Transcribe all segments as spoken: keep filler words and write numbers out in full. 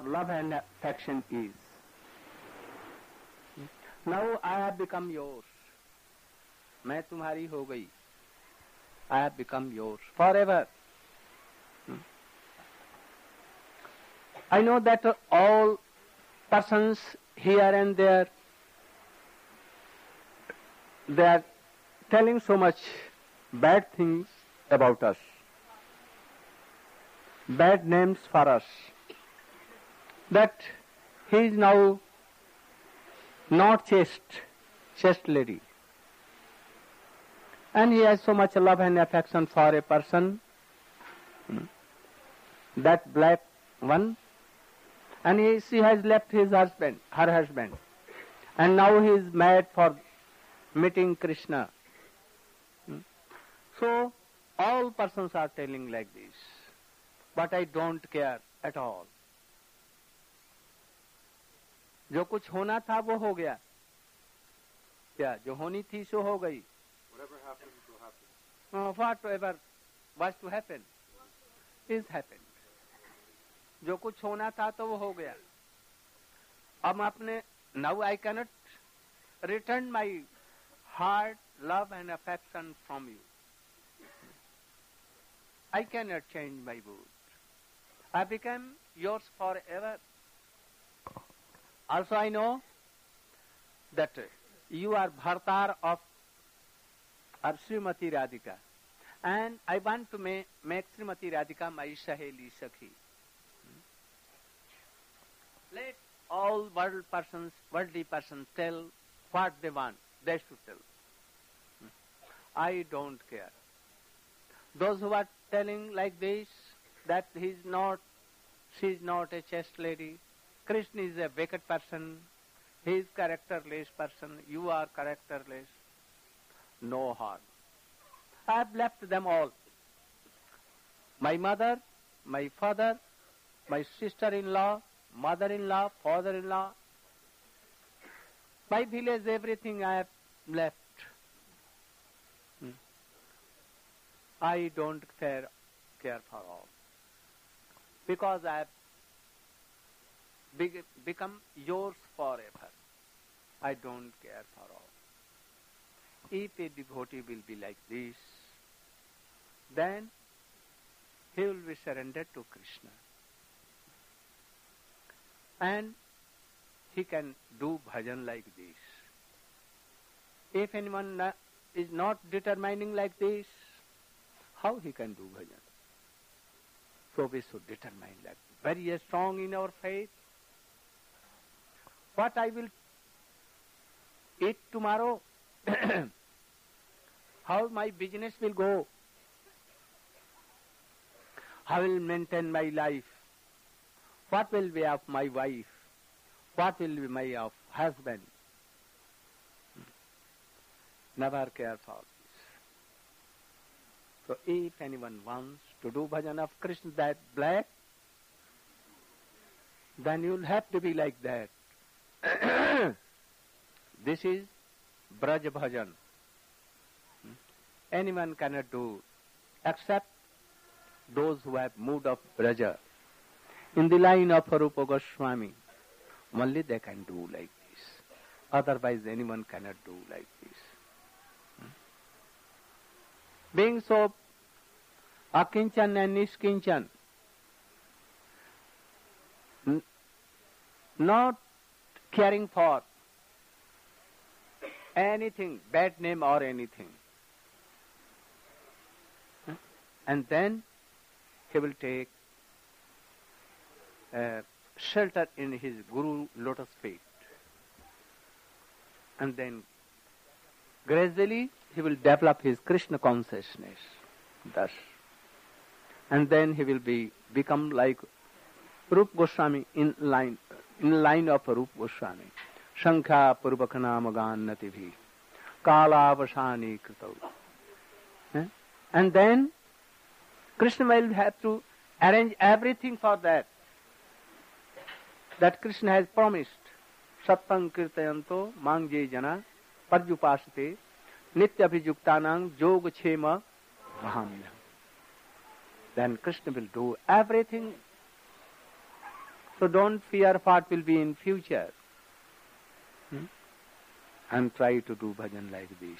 love and affection is. Now I have become yours. मैं तुम्हारी हो गई. I have become yours forever. I know that all persons here and there, they are telling so much bad things about us, bad names for us, that he is now not chaste, chaste lady. And he has so much love and affection for a person, that black one, and he, she has left his husband, her husband, and now he is mad for meeting Krishna. So all persons are telling like this, but I don't care at all. जो कुछ होना था वो हो गया. क्या जो होनी थी सो हो गई. Whatever happens will happen. Uh, whatever was to happen is happened. जो कुछ होना था तो वो हो गया. अब आपने now I cannot return my heart, love and affection from you. I cannot change my mood. I become yours forever. Also I know that you are Bhartar of or Srimati Radhika, and I want to make, make Srimati Radhika my Saheli Sakhi. Let all world persons, worldly persons tell what they want. They should tell. I don't care. Those who are telling like this, that he is not, she is not a chaste lady, Krishna is a wicked person, he is characterless person, you are characterless, no harm. I have left them all. My mother, my father, my sister-in-law, mother-in-law, father-in-law, my village, everything I have left. Hmm. I don't care, care for all. Because I have be- become yours forever. I don't care for all. If a devotee will be like this, then he will be surrendered to Krishna. And he can do bhajan like this. If anyone na- is not determining like this, how he can do bhajan? So we should determine like this. Very strong in our faith. What I will eat tomorrow, how my business will go, how I will maintain my life, what will be of my wife, what will be my of husband. Never care for this. So if anyone wants to do bhajan of Krishna that black, then you will have to be like that. This is Braj bhajan. Anyone cannot do except those who have mood of Braja. In the line of Arupa Goswami, only they can do like this. Otherwise anyone cannot do like this. Being so akinchan and niskinchan, n- not caring for anything, bad name or anything. And then he will take uh, shelter in his Guru lotus feet. And then gradually he will develop his Krishna consciousness thus. And then he will be become like Rupa Goswami in line in line of Rupa Goswami. Shankha Purvakana Magannati bhi Kala Vasani Krito. Eh? And then Krishna will have to arrange everything for that. That Krishna has promised. Sattang Kirtayanto Mangye Jana Parjupasate Nitya Abhijuktanang Yoga Chema Mahamya. Then Krishna will do everything So don't fear what will be in future. Hmm? And try to do bhajan like this.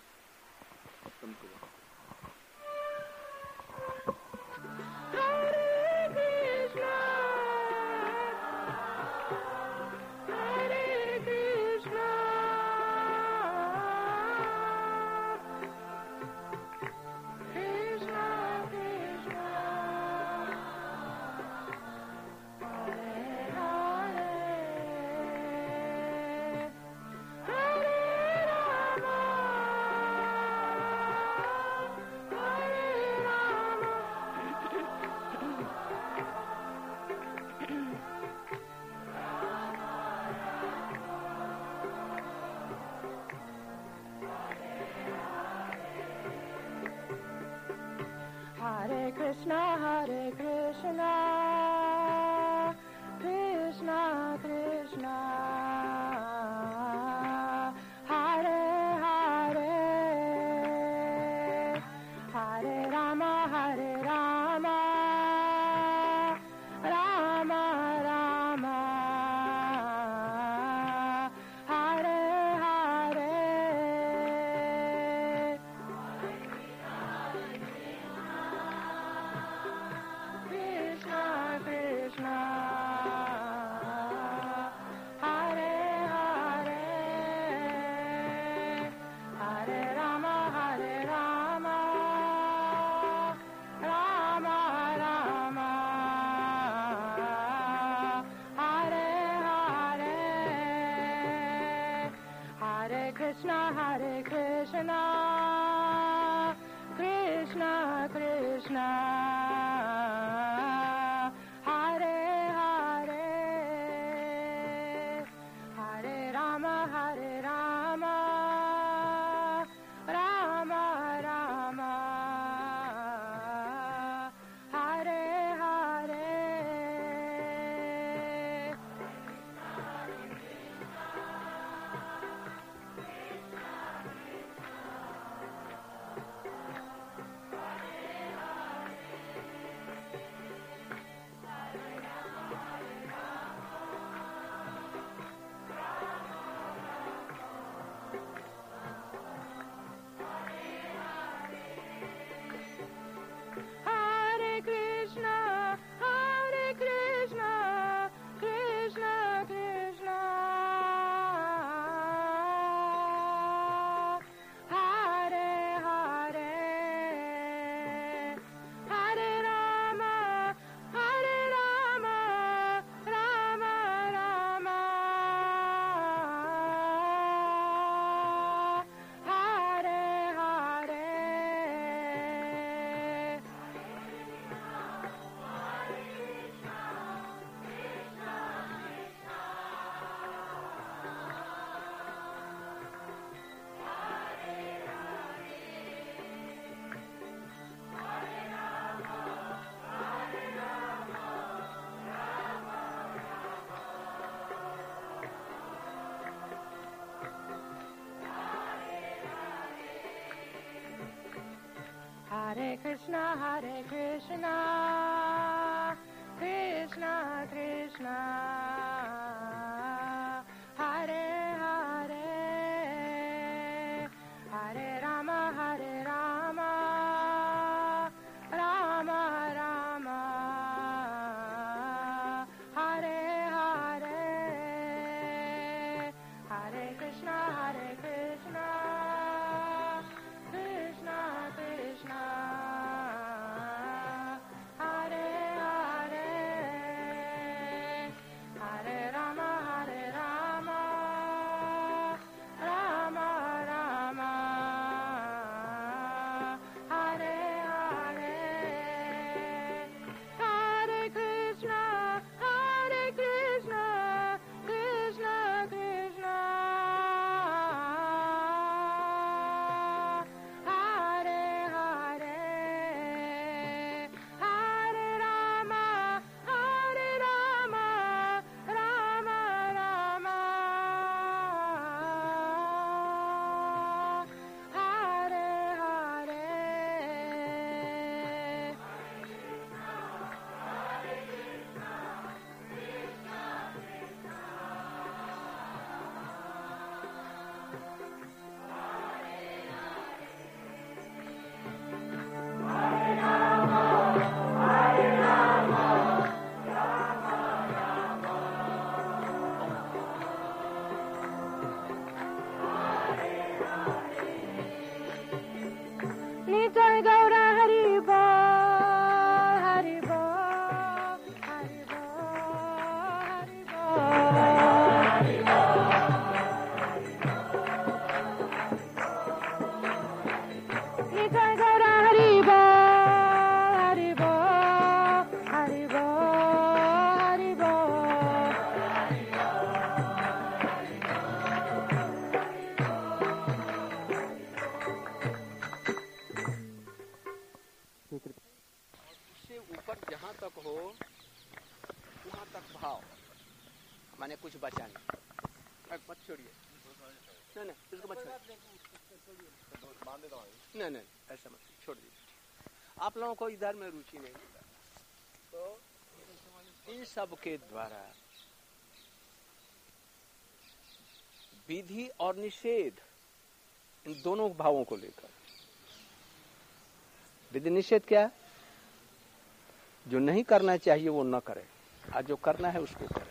Hare Krishna, Hare Krishna, Krishna Krishna, Hare Hare, Hare Rama, Hare Rama, Rama Rama, Hare Hare. Krishna, Hare Hare, Hare Rama, Hare Rama, Rama Rama, Hare Hare, Hare Krishna, Hare Krishna, Krishna Krishna, Hare Hare, Hare Rama, Hare Rama, Rama Rama, Hare Hare. Hare Krishna, Hare Krishna, Krishna Krishna, Hare Hare, Hare Rama, Hare Rama, Rama Rama, Hare Hare. Hare Krishna, Hare Krishna, Krishna Krishna, Hare Hare, Hare Rama, Hare Rama, Rama Rama, Hare Hare, Hare Krishna, Hare Krishna, Krishna Krishna, Hare Hare, Hare Rama, कृपा। उससे ऊपर जहाँ तक हो वहाँ तक भाव, माने कुछ बचा नहीं, मत छोड़िए, नहीं नहीं इसको मत छोड़िए, नहीं नहीं ऐसा मत छोड़ दीजिए। आप लोगों को इधर में रुचि नहीं मिला तो इन सब के द्वारा विधि और निषेध, इन दोनों भावों को लेकर, विधि निषेध क्या, जो नहीं करना चाहिए वो न करे, और जो करना है उसको करे,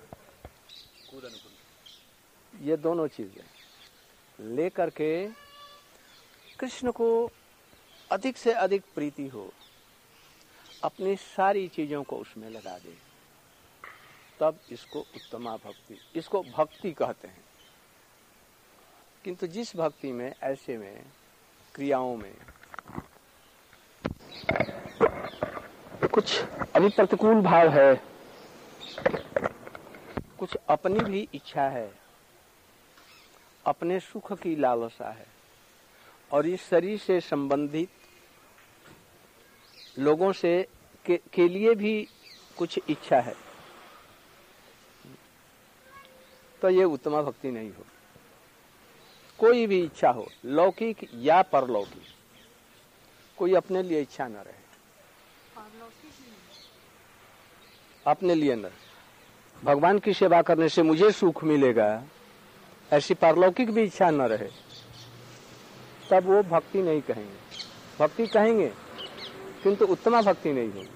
ये दोनों चीजें लेकर के कृष्ण को अधिक से अधिक प्रीति हो, अपनी सारी चीजों को उसमें लगा दे, तब इसको उत्तमा भक्ति, इसको भक्ति कहते हैं। किंतु जिस भक्ति में ऐसे में क्रियाओं में कुछ अभी प्रतिकूल भाव है, कुछ अपनी भी इच्छा है, अपने सुख की लालसा है, और इस शरीर से संबंधित लोगों से के, के लिए भी कुछ इच्छा है, तो ये उत्तमा भक्ति नहीं हो। कोई भी इच्छा हो, लौकिक या परलौकिक, कोई अपने लिए इच्छा न रहे, अपने लिए न, भगवान की सेवा करने से मुझे सुख मिलेगा, ऐसी परलौकिक भी इच्छा न रहे, तब वो भक्ति नहीं कहेंगे। भक्ति कहेंगे किंतु उत्तमा भक्ति नहीं होगी।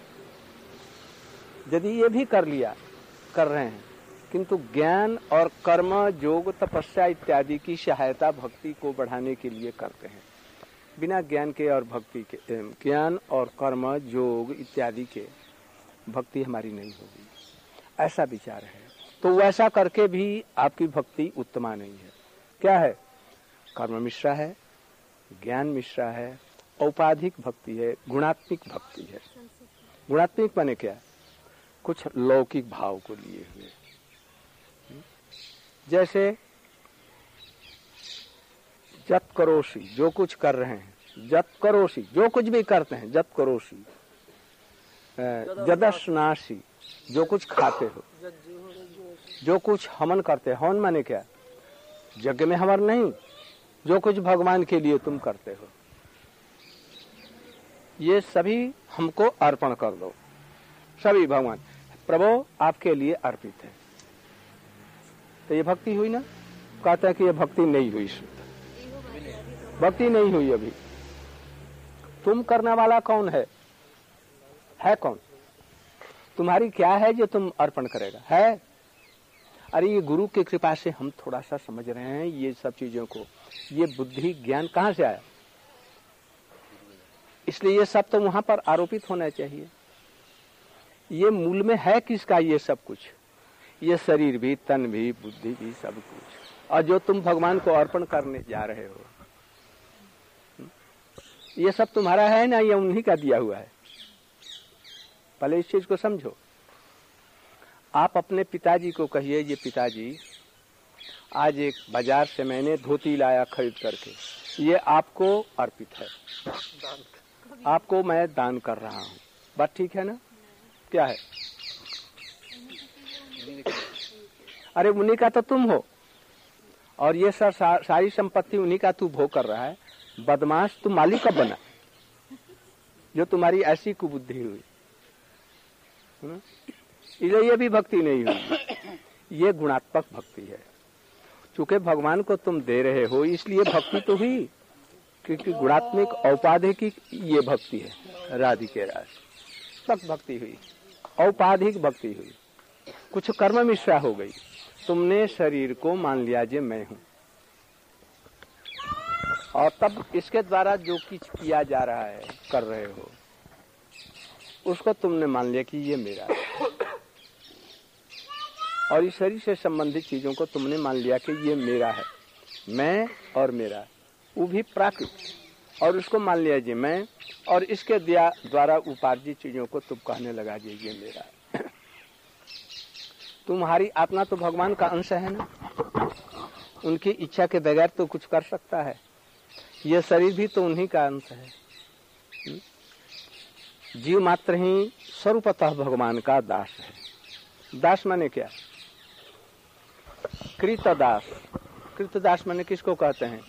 यदि ये भी कर लिया, कर रहे हैं, किंतु ज्ञान और कर्म, योग, तपस्या इत्यादि की सहायता भक्ति को बढ़ाने के लिए करते हैं, बिना ज्ञान के और भक्ति के, ज्ञान और कर्म, योग इत्यादि के भक्ति हमारी नहीं होगी, ऐसा विचार है। तो वैसा करके भी आपकी भक्ति उत्तमा नहीं है। क्या है? कर्म मिश्रा है, ज्ञान मिश्रा है, औपाधिक भक्ति है, गुणात्मिक भक्ति है। गुणात्मिक माने क्या? कुछ लौकिक भाव को लिए हुए, जैसे जत करोशी, जो कुछ कर रहे हैं, जत करोशी, जो कुछ भी करते हैं, जत करोशी, जदस्नाशी, जो कुछ खाते हो, जो कुछ हवन करते हैं। हवन माने क्या? यज्ञ में हवन नहीं, जो कुछ भगवान के लिए तुम करते हो, ये सभी हमको अर्पण कर दो, सभी भगवान प्रभु आपके लिए अर्पित है। तो ये भक्ति हुई ना? कहता है कि ये भक्ति नहीं हुई, भक्ति नहीं हुई। अभी तुम करने वाला कौन है? है कौन? तुम्हारी क्या है जो तुम अर्पण करेगा? है? अरे ये गुरु की कृपा से हम थोड़ा सा समझ रहे हैं ये सब चीजों को, ये बुद्धि ज्ञान कहाँ से आया? इसलिए ये सब तो वहां पर आरोपित होना चाहिए। ये मूल में है किसका? ये सब कुछ, ये शरीर भी, तन भी, बुद्धि भी, सब कुछ, और जो तुम भगवान को अर्पण करने जा रहे हो, ये सब तुम्हारा है ना? ये उन्हीं का दिया हुआ है। पहले इस चीज को समझो। आप अपने पिताजी को कहिए, ये पिताजी आज एक बाजार से मैंने धोती लाया खरीद करके, ये आपको अर्पित है, आपको मैं दान कर रहा हूँ। बात ठीक है ना? क्या है? अरे उन्हीं का तो तुम हो, और ये सर सारी संपत्ति उन्हीं का तू भोग कर रहा है। बदमाश, तू मालिक कब बना? जो तुम्हारी ऐसी कुबुद्धि हुई, इसलिए ये भी भक्ति नहीं हुई, ये गुणात्मक भक्ति है। चूंकि भगवान को तुम दे रहे हो इसलिए भक्ति तो हुई, क्योंकि गुणात्मक औपाधिक ये भक्ति है। राधिके रास तक भक्ति हुई, औपाधिक भक्ति हुई, कुछ कर्म मिश्रा हो गई। तुमने शरीर को मान लिया जे मैं हूं, और तब इसके द्वारा जो कुछ किया जा रहा है, कर रहे हो, उसको तुमने मान लिया कि ये मेरा है, और इस शरीर से संबंधित चीजों को तुमने मान लिया कि ये मेरा है, मैं और मेरा, वो भी प्राकृत, और उसको मान लिया जी मैं, और इसके द्वारा उपार्जित चीजों को तुम कहने लगा जी ये मेरा है। तुम्हारी आत्मा तो भगवान का अंश है ना, उनकी इच्छा के बगैर तो कुछ कर सकता है। ये शरीर भी तो उन्हीं का अंश है, जीव मात्र ही स्वरूपतः भगवान का दास है। दास माने क्या? कृतदास। कृतदास माने किसको कहते हैं?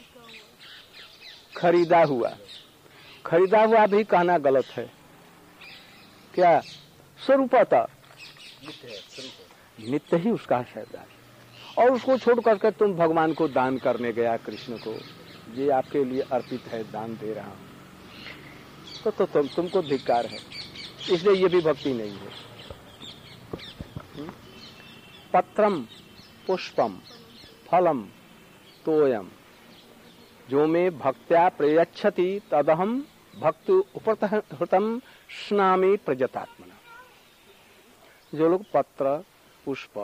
खरीदा हुआ। खरीदा हुआ भी कहना गलत है। क्या? स्वरूपतः नित्य ही उसका है दास। और उसको छोड़ करके तुम भगवान को दान करने गया, कृष्ण को, ये आपके लिए अर्पित है, दान दे रहा हूं, तो, तो तुम तुमको धिक्कार है। इसलिए ये भी भक्ति नहीं है। पत्रम पुष्पम फलम तोयम जो में भक्त्या प्रयच्छति तदहम भक्त उपहृतम स्नामी प्रजतात्मना। जो लोग पत्र पुष्प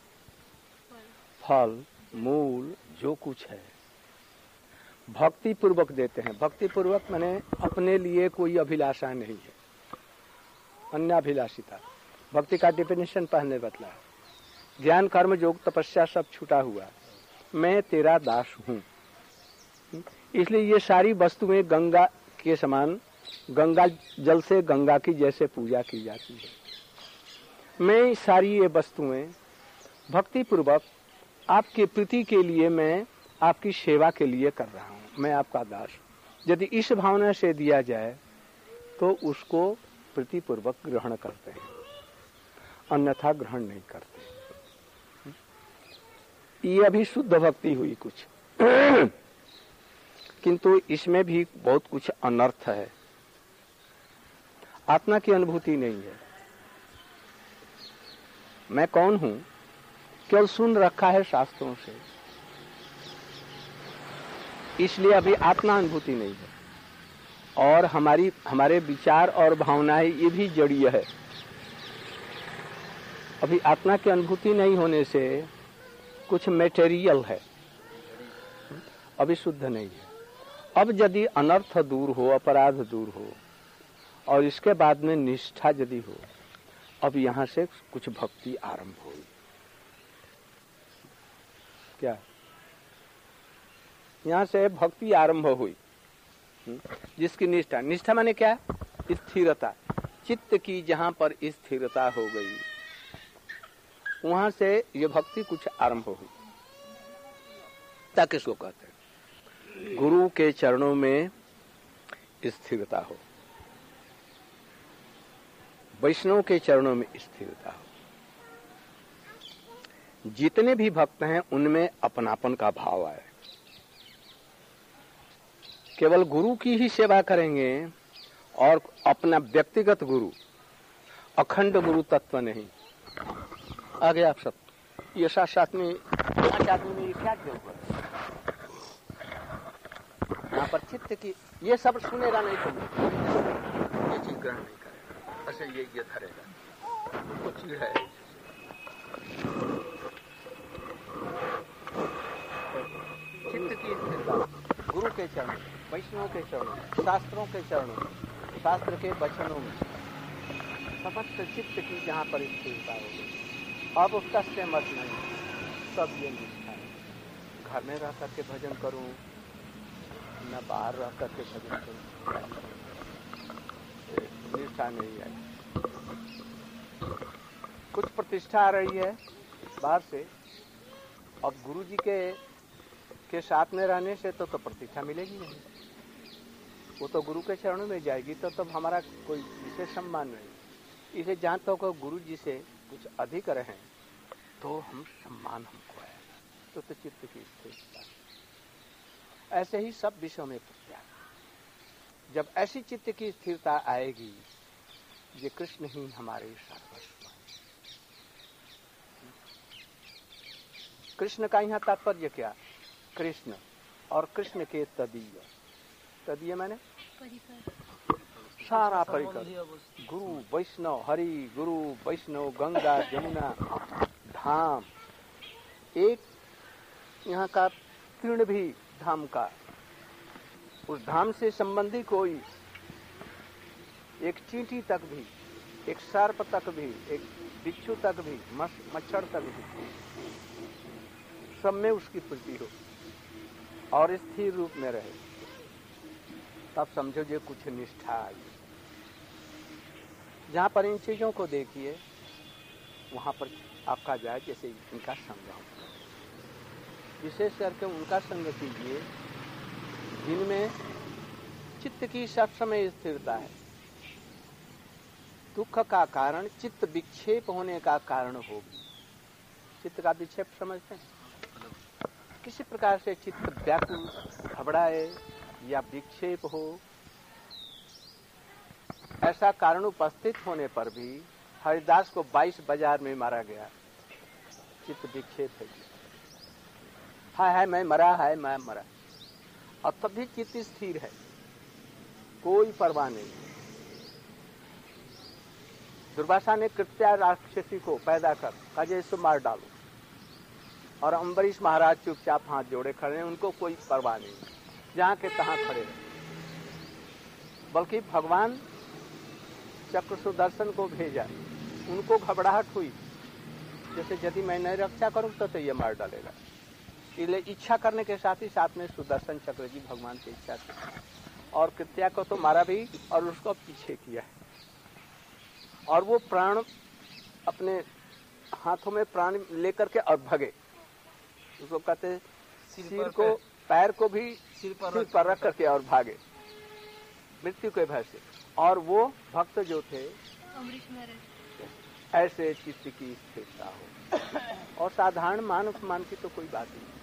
फल मूल जो कुछ है भक्ति पूर्वक देते हैं। भक्ति पूर्वक माने अपने लिए कोई अभिलाषा नहीं है, अन्याभिलाषिता। भक्ति का डेफिनेशन पहले बतला, ज्ञान कर्म योग तपस्या सब छूटा हुआ, मैं तेरा दास हूं। इसलिए ये सारी वस्तुएं गंगा के समान, गंगा जल से गंगा की जैसे पूजा की जाती है। मैं सारी ये वस्तुएं भक्ति पूर्वक आपके प्रीति के लिए, मैं आपकी सेवा के लिए कर रहा हूं, मैं आपका दास। यदि इस भावना से दिया जाए तो उसको प्रीतिपूर्वक ग्रहण करते हैं, अन्यथा ग्रहण नहीं करते। ये अभी शुद्ध भक्ति हुई कुछ, किंतु इसमें भी बहुत कुछ अनर्थ है। आत्मा की अनुभूति नहीं है। मैं कौन हूं केवल सुन रखा है शास्त्रों से, इसलिए अभी आत्मा अनुभूति नहीं है। और हमारी हमारे विचार और भावनाएं ये भी जड़ीय है। अभी आत्मा की अनुभूति नहीं होने से कुछ मेटेरियल है, अभी शुद्ध नहीं है। अब यदि अनर्थ दूर हो, अपराध दूर हो और इसके बाद में निष्ठा यदि हो, अब यहां से कुछ भक्ति आरंभ होगी। क्या? यहां से भक्ति आरंभ हुई, जिसकी निष्ठा, निष्ठा माने क्या? स्थिरता। चित्त की जहां पर स्थिरता हो गई, वहां से ये भक्ति कुछ आरंभ हुई। किसको कहते हैं? गुरु के चरणों में स्थिरता हो, वैष्णव के चरणों में स्थिरता हो। जितने भी भक्त हैं उनमें अपनापन का भाव आए। केवल गुरु की ही सेवा करेंगे और अपना व्यक्तिगत गुरु, अखंड गुरु तत्व नहीं। आगे आप सब ये साथ साथ में पांच आदमी में ये क्या क्यों कर यहाँ पर चित्त की ये सब सुनेगा नहीं, तुम ये चीज ग्रहण नहीं करेगा, ऐसे ये ये धरेगा, कुछ चीज है। चित्त की स्थिरता गुरु के चरण, वैष्णव के चरणों, शास्त्रों के चरणों, शास्त्र के वचनों में समस्त चित्त की जहाँ पर स्थिरता होगी। अब उसका से मत नहीं, सब ये निष्ठा है। घर में रह करके भजन करूं, न बाहर रह करके भजन करूं, निष्ठा नहीं है। कुछ प्रतिष्ठा आ रही है बाहर से, अब गुरु जी के के साथ में रहने से तो, तो प्रतिष्ठा मिलेगी नहीं। वो तो गुरु के चरणों में जाएगी, तो तब हमारा कोई विशेष सम्मान नहीं। इसे जहां तक तो गुरु जी से कुछ अधिक रहें तो हम सम्मान हमको है, तो, तो चित्त की स्थिरता। ऐसे ही सब विषयों में प्रत्याग। जब ऐसी चित्त की स्थिरता आएगी, ये कृष्ण ही हमारे सर्वस्व हैं। कृष्ण का यहाँ तात्पर्य क्या? कृष्ण और कृष्ण के तदीय। तदीय माने सारा परिकर, गुरु वैष्णव, हरि गुरु वैष्णव, गंगा जमुना धाम, एक यहाँ का तीर्ण भी धाम का, उस धाम से संबंधी कोई एक चींटी तक भी, एक सर्प तक भी, एक बिच्छू तक भी, मच्छर तक भी, सब में उसकी प्रीति हो और स्थिर रूप में रहे, तब समझो ये कुछ निष्ठा आई। जहाँ पर इन चीजों को देखिए वहां पर आपका जाए, जैसे इनका संग हो, विशेष करके उनका संग कीजिए जिनमें चित्त की सब समय स्थिरता है। दुख का कारण चित्त विक्षेप होने का कारण होगी। चित्त का विक्षेप समझते हैं? किसी प्रकार से चित्त व्याकुल, घबराए या विक्षेप हो, ऐसा कारण उपस्थित होने पर भी हरिदास को बाईस बाजार में मारा गया। चित्त विक्षेप है, हाय हाय मैं मरा, है मैं मरा, और तब भी चित्त स्थिर है, कोई परवाह नहीं। दुर्वासा ने कृत्या राक्षसी को पैदा कर कहा इसको मार डालो, और अम्बरीश महाराज चुपचाप हाथ जोड़े खड़े हैं, उनको कोई परवाह नहीं, जहां के तहां खड़े रहे। बल्कि भगवान चक्र सुदर्शन को भेजा, उनको घबराहट हुई, जैसे यदि मैं नहीं रक्षा करूं तो, तो ये मार डालेगा। इसलिए इच्छा करने के साथ ही साथ में सुदर्शन चक्र जी भगवान की इच्छा थी, और कृत्या को तो मारा भी और उसको पीछे किया, और वो प्राण अपने हाथों में प्राण लेकर के और भगे। उसको कहते सिर को, पैर को भी सिर पर, पर रख करके और भागे मृत्यु के भय से। और वो भक्त जो थे ऐसे चित्त की स्थिरता हो, और साधारण मानव मान की तो कोई बात नहीं।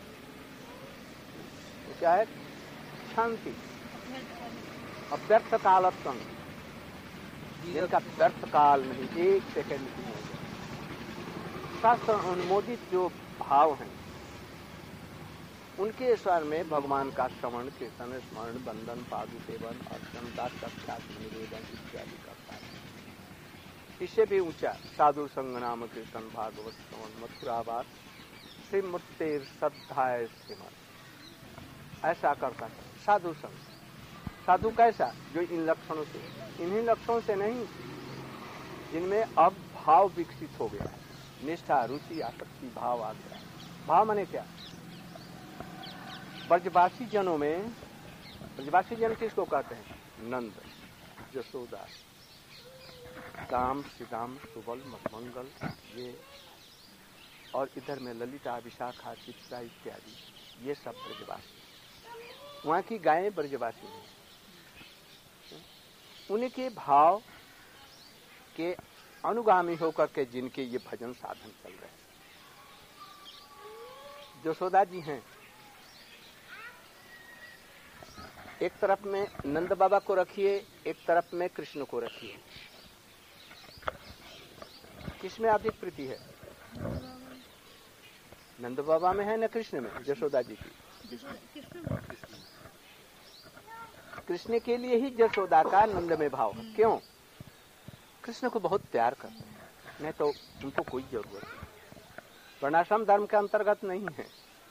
तो क्या है? शांति, अव्यर्थ कालत्म, जिनका व्यर्थ काल नहीं, एक सेकंड की नहीं। शास्त्र अनुमोदित जो भाव हैं उनके स्वर में भगवान का श्रवण, कीर्तन, स्मरण, बंदन, पादु सेवन, अर्चन, दास, साक्षात निवेदन इत्यादि करता है। इससे भी ऊंचा साधु संग नाम कीर्तन, भागवत श्रवण, मथुरावास, श्रीमूर्तेर श्रद्धाय श्रीमद, ऐसा करता है साधु संग। साधु कैसा? जो इन लक्षणों से, इन्हीं लक्षणों से नहीं, जिनमें अब भाव विकसित हो गया है, निष्ठा, रुचि, आसक्ति भाव आ गया। भाव माने क्या? ब्रजवासी जनों में, ब्रजवासी जन किसको कहते हैं? नंद, यशोदा, दाम, श्रीदाम, सुबल, मधुमंगल, ये, और इधर में ललिता, विशाखा, चित्रा इत्यादि, ये सब ब्रजवासी। वहां की गायें ब्रजवासी हैं। उनके भाव के अनुगामी होकर के जिनके ये भजन साधन चल रहे हैं। यशोदा जी हैं, एक तरफ में नंद बाबा को रखिए, एक तरफ में कृष्ण को रखिए, किसमें अधिक प्रीति है? नंद बाबा में है न कृष्ण में? यशोदा जी की। कृष्ण के लिए ही यशोदा का नंद में भाव। क्यों? कृष्ण को बहुत प्यार करते हैं, नहीं तो उनको कोई जरूरत नहीं, वर्णाश्रम धर्म के अंतर्गत नहीं है।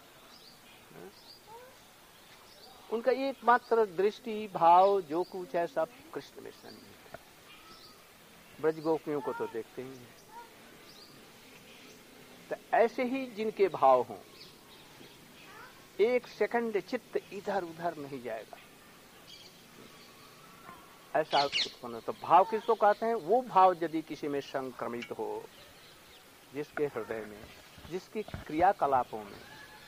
उनका एकमात्र दृष्टि, भाव जो कुछ है सब कृष्ण में सन्निहित है। ब्रज गोपियों को तो देखते ही हैं। तो ऐसे ही जिनके भाव हों, एक सेकंड चित्त इधर उधर नहीं जाएगा, ऐसा उत्पन्न। तो भाव किसको कहते हैं? वो भाव यदि किसी में संक्रमित हो, जिसके हृदय में, जिसकी क्रियाकलापों में,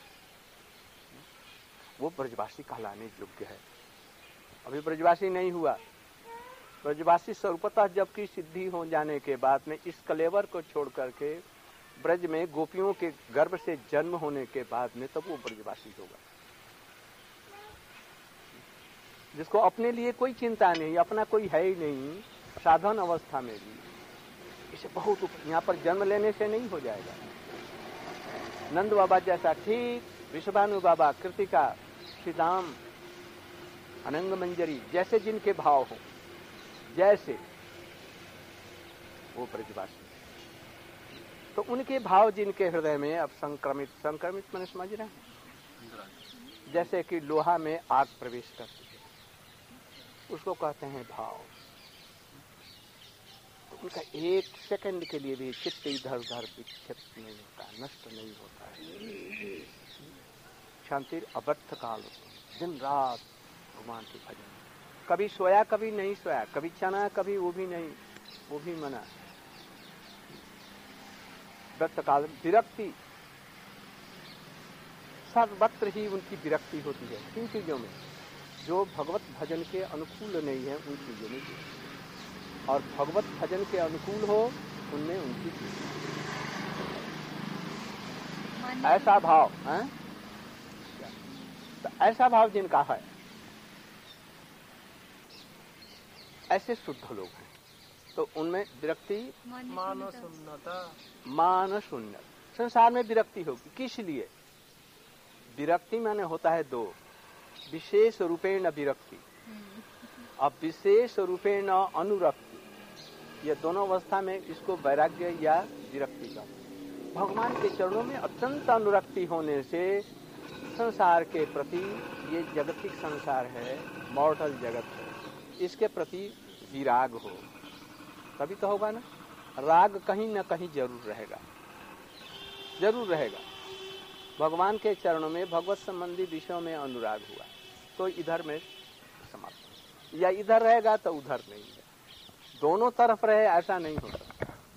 वो ब्रजवासी कहलाने योग्य है। अभी ब्रजवासी नहीं हुआ। ब्रजवासी स्वरूपतः जबकि सिद्धि हो जाने के बाद में इस कलेवर को छोड़ करके ब्रज में गोपियों के गर्भ से जन्म होने के बाद में तब वो ब्रजवासी होगा, जिसको अपने लिए कोई चिंता नहीं, अपना कोई है ही नहीं, साधन अवस्था में भी इसे बहुत यहाँ पर जन्म लेने से नहीं हो जाएगा। नंद बाबा जैसा ठीक, विश्वानु बाबा, कृतिका, श्रीदाम, अनंग मंजरी जैसे जिनके भाव हो, जैसे वो ब्रजवासी, तो उनके भाव जिनके हृदय में अब संक्रमित, संक्रमित मैंने समझ रहे हैं, जैसे कि लोहा में आग प्रवेश करती है, उसको कहते हैं भाव। तो उनका एक सेकंड के लिए भी चित्त इधर उधर विक्षिप्त नहीं होता, नष्ट नहीं होता है। शांति अव्यर्थ काल, दिन रात भगवान के भजन, कभी सोया कभी नहीं सोया, कभी चना कभी वो भी नहीं, वो भी मना है। व्रत काल विरक्ति, सर्वत्र ही उनकी विरक्ति होती है। किन चीजों में? जो भगवत भजन के अनुकूल नहीं है उन चीजों में, और भगवत भजन के अनुकूल हो उनमें उनकी चीज। ऐसा भाव है, तो ऐसा भाव जिनका है, ऐसे शुद्ध लोग हैं, तो उनमें विरक्ति मान शून्यता, मान शून्य। संसार में विरक्ति होगी, किस लिए? विरक्ति माने होता है दो, विशेष रूपेण विरक्ति और विशेष रूपेण अनुरक्ति। ये दोनों अवस्था में इसको वैराग्य या विरक्ति का। भगवान के चरणों में अत्यंत अनुरक्ति होने से संसार के प्रति, ये जगतिक संसार है, मॉर्टल जगत है, इसके प्रति विराग हो, तभी तो होगा ना। राग कहीं न कहीं जरूर रहेगा, जरूर रहेगा। भगवान के चरणों में भगवत संबंधी विषयों में अनुराग हुआ तो इधर में समाप्त, या इधर रहेगा तो उधर नहीं है, दोनों तरफ रहे ऐसा नहीं हो सकता।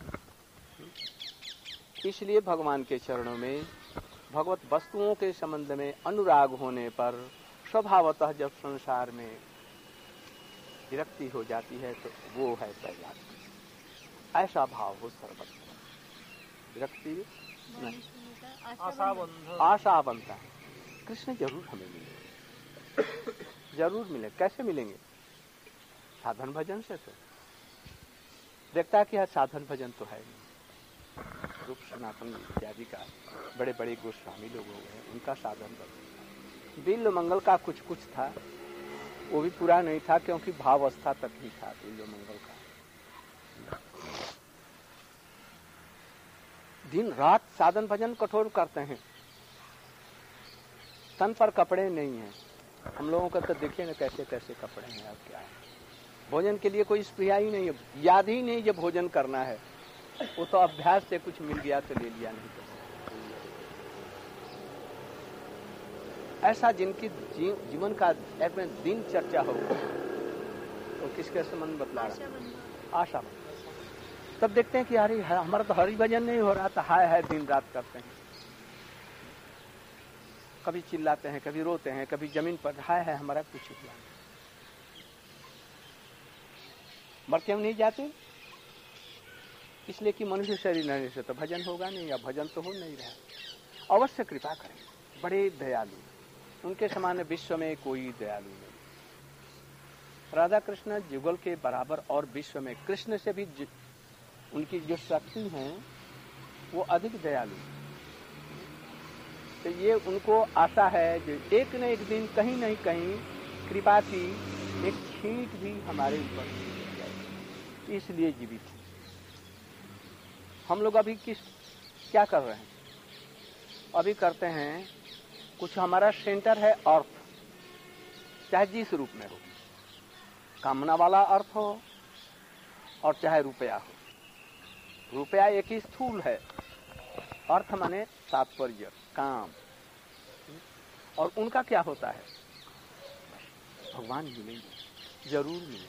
इसलिए भगवान के चरणों में भगवत वस्तुओं के संबंध में अनुराग होने पर स्वभावतः जब संसार में विरक्ति हो जाती है तो वो है वैराग्य। ऐसा भाव हो सर्वत्र। विरक्ति नहीं, आशा बंध, आशा बनता है। कृष्ण जरूर हमें मिले, जरूर मिले। कैसे मिलेंगे? साधन भजन से। तो देखता है कि साधन भजन तो है नहीं। रूप सनातन इत्यादि का बड़े बड़े गोस्वामी लोग हो गए, उनका साधन भजन। बिल्व मंगल का कुछ कुछ था, वो भी पूरा नहीं था क्योंकि भावस्था तक ही था बिल्व मंगल का। दिन रात साधन भजन कठोर करते हैं, तन पर कपड़े नहीं हैं। हम लोगों का तो देखिए ना कैसे कैसे कपड़े हैं, अब क्या है। भोजन के लिए कोई स्प्रिया ही नहीं है, याद ही नहीं जब भोजन करना है। वो तो अभ्यास से कुछ मिल गया तो ले लिया, नहीं तो ऐसा जिनकी जी, जीवन का एक में दिन चर्चा हो तो किसके संबंध बतला रहा? आशा। तब देखते हैं कि यार हमारा तो हरि भजन नहीं हो रहा था, हाय हाय दिन रात करते हैं, कभी चिल्लाते हैं, कभी रोते हैं, कभी जमीन पर हाय हाय हमारा कुछ हुआ। मर क्यों नहीं जाते? इसलिए कि मनुष्य शरीर रहने से तो भजन होगा नहीं, या भजन तो हो नहीं रहा। अवश्य कृपा करें, बड़े दयालु, उनके समान विश्व में कोई दयालु नहीं। राधा कृष्ण जुगल के बराबर, और विश्व में कृष्ण से भी उनकी जो शक्ति है वो अधिक दयालु। तो ये उनको आशा है जो एक न एक दिन कहीं नहीं कहीं कृपा की एक छींट भी हमारे ऊपर, इसलिए जीवित है। हम लोग अभी किस क्या कर रहे हैं? अभी करते हैं कुछ, हमारा सेंटर है अर्थ, चाहे जिस रूप में हो, कामना वाला अर्थ हो और चाहे रुपया हो। रुपया एक ही स्थूल है, अर्थ माने तात्पर्य, काम, और उनका क्या होता है? भगवान मिलेंगे, जरूर मिलेंगे।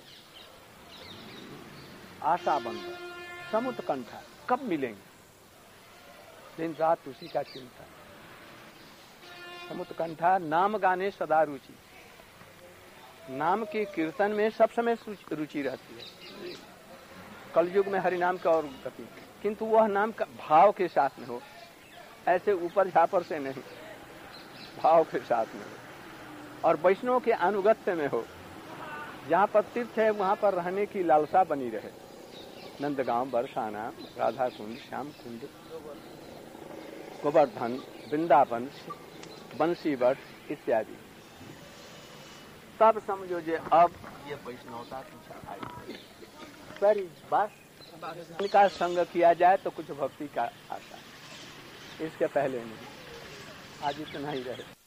आशा बंध, समुत्कंठा, कब मिलेंगे? दिन रात उसी का चिंता। समुत्कंठा, नाम गाने सदा रुचि, नाम के कीर्तन में सब समय रुचि रहती है। कलयुग में हरि नाम का और गति, किंतु वह नाम का भाव के साथ में हो, ऐसे ऊपर झापर से नहीं, भाव के साथ में हो, और वैष्णव के अनुगत्य में हो। जहाँ पर तीर्थ है वहाँ पर रहने की लालसा बनी रहे। नंदगांव, बरसाना, राधा कुंड, श्याम कुंड, गोवर्धन, वृंदावन, बंसीवट इत्यादि, तब समझो जे अब ये वैष्णवता पीछा आई। सरी बस इनका संग किया जाए तो कुछ भक्ति का आशा, इसके पहले नहीं। आज इतना ही रहे।